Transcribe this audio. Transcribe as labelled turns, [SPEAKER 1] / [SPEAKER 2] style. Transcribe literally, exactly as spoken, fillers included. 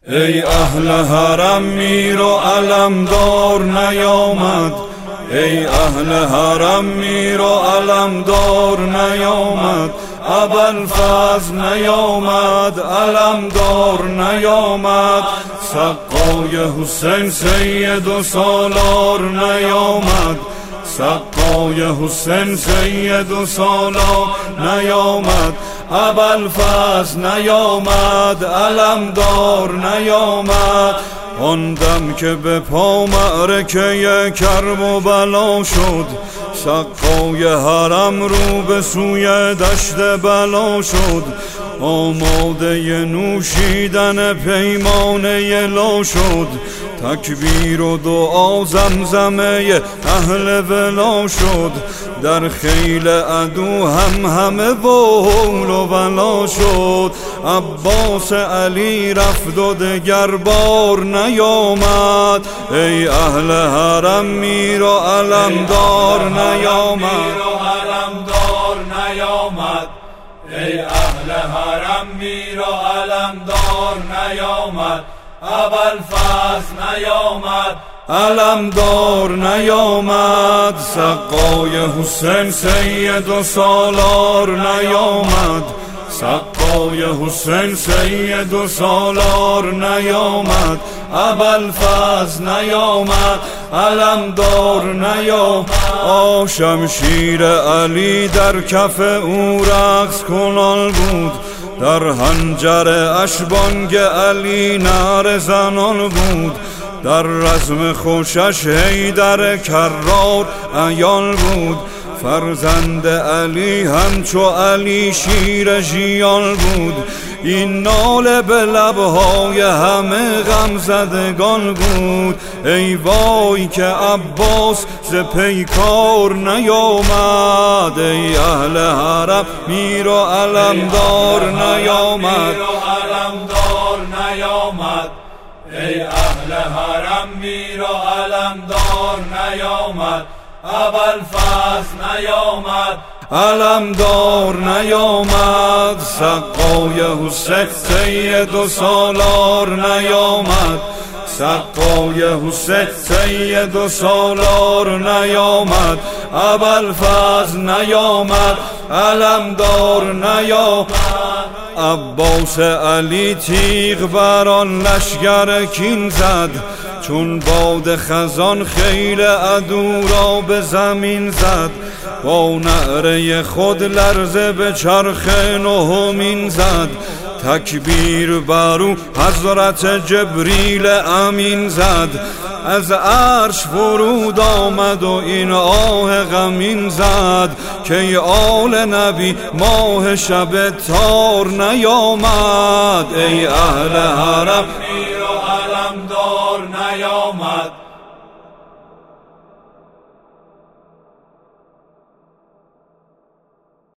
[SPEAKER 1] ای اهل حرم میر و علمدار نیامد، ای اهل حرم میر و علمدار نیامد، ابوالفضل نیامد، علمدار نیامد، سقای حسین سید و سالار نیامد، سقای حسین سید و سالار نیامد، ابوالفضل نیامد، علمدار نیامد. آن دم که به پا معرکه کرب و بلا شد، سقای حرم رو به سوی دشت بلا شد، آماده نوشیدن پیمانه لا شد، تکبیر و دعا زمزمه اهل ولا شد، در خیل عدو هم همه بول و بلا شد، عباس علی رفت و دگر بار نیامد، ای اهل حرم میر و علمدار نیامد،
[SPEAKER 2] ای اهل حرم میر و علمدار نیامد، ابوالفضل نیامد،
[SPEAKER 1] علمدار نیامد، سقای حسین سید و سالار نیامد، سقای حسین سید و سالار نیامد، ابوالفضل نیامد، علمدار نیامد. آ شمشیر علی در کف او رقص کنان بود، در حنجر اشبانگ علی نعره زنان بود، در رزم خوشش حیدر کرار عیان بود، فرزند علی همچو علی شیر ژیان بود، این ناله به لبهای همه غم زدگان بود، ای وای که عباس ز پیکار نیامد، ای اهل حرم میر و علمدار نیامد،
[SPEAKER 2] ای اهل حرم میر و علمدار نیامد، ابوالفضل نیامد،
[SPEAKER 1] علمدار نیامد، سقای حسین سید و سالار نیامد، سقای حسین سید و سالار نیامد، ابوالفضل نیامد، علمدار نیامد. عباس علی تیغ بر آن لشگر کین زد، چون باد خزان خیل عدو را به زمین زد، با نعره خود لرزه به چرخ نهمین زد، تکبیر برو حضرت جبریل امین زد، از عرش فرود آمد و این آه غمین زد، که آل نبی ماه شب تار نیامد، ای اهل حرم
[SPEAKER 2] میر و علمدار نیامد،